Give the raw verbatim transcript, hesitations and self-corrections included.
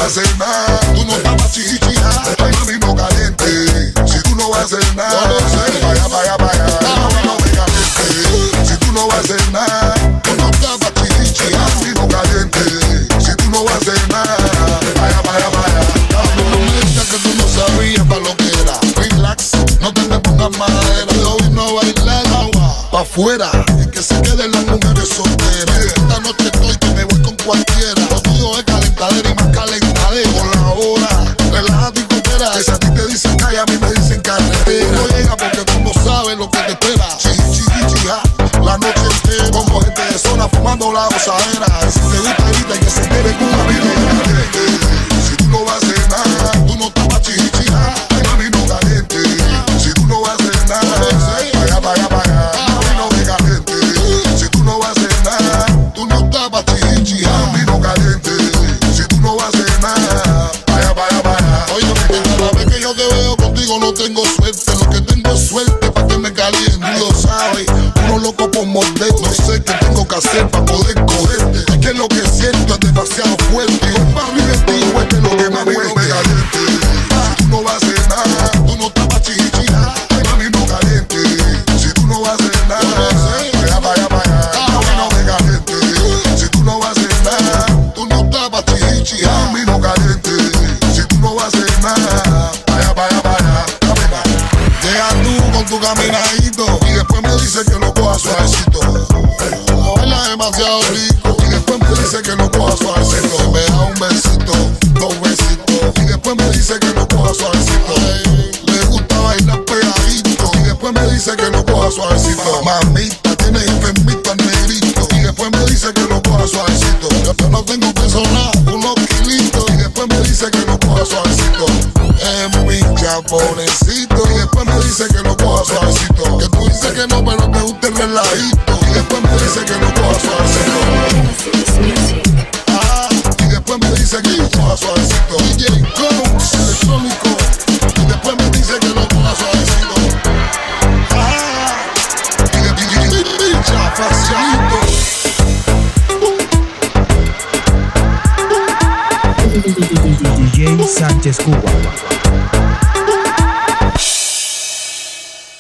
vas a hacer nada, tú no estabas chichicha. Ay, mami, no caliente. Si tú no vas a hacer nada, no lo sé. Vaya, vaya, vaya. Mami, no me caliente. Si tú no vas a hacer nada, tú no estabas chichicha. Mami, no caliente. Si tú no vas a hacer nada, vaya, vaya, vaya. No me digas que tú no sabías pa' lo que era. Relax, no te me pongas madera. Yo vino a bailar agua pa' afuera. Y que se queden las mujeres solteras. Esta noche estoy que me voy con cualquiera. Lo tuyo es calentadera y más calentadera. Por la hora, relájate y coopera. Que si a ti te dicen calle, a mí me dicen carretera. No llega porque tú no sabes lo que te espera. Chichi, chichi, ja, la noche entera. Como gente de zona fumando la gozadera. Y si te gusta ahorita y que se quede con una vida. Si tú no vas a hacer nada, tú no estabas chichi, ja. Ay, mami, no caliente. Si tú no vas a hacer nada, vaya, vaya, vaya. Mami, no me caliente. Si tú no vas a hacer nada, tú no estabas chichi, ja. Mami, no caliente. Si tú no vas a hacer nada, vaya, vaya, vaya. Oye, que cada vez que yo te veo contigo no tengo suerte. Lo que tengo es suerte pa' que me caliente. Tú lo sabes, uno loco por morder. No sé qué tengo que hacer pa' poder cogerte. Es que lo que siento es demasiado fuerte. Papi, de ti, fuerte lo que mami no me caliente. Si tú no vas a hacer nada, tú no estabas chichi, ja. Ay, mami, no caliente. Si tú no vas a hacer nada, vaya, vaya, vaya. Mami, no me caliente. Si tú no vas a hacer nada, tú no estabas chichi, ja. Mami, no caliente. Si tú no vas a hacer nada, vaya, vaya, vaya. Llega tú con tu caminadito y después me dice que lo coja suavecito. No baila demasiado rico y después me dice que lo coja suavecito. Me da un besito, dos besitos y después me dice que lo coja suavecito. Le gusta bailar pegadito y después me dice que lo coja suavecito. Mamita, tienes enfermito al negrito y después me dice que lo coja suavecito. Yo no tengo peso nada, unos kilitos y después me dice que lo coja suavecito. Es mi japonesito y después me dice que lo coja suavecito. Que tú dices que no, pero te gusta el relajito y después me dice que lo coja suavecito. Ah, y después me dice que lo coja suavecito. D J Combs, electrónico, y después me dice que lo coja suavecito. Ah, y después ya facialito. D J Sánchez Cuba.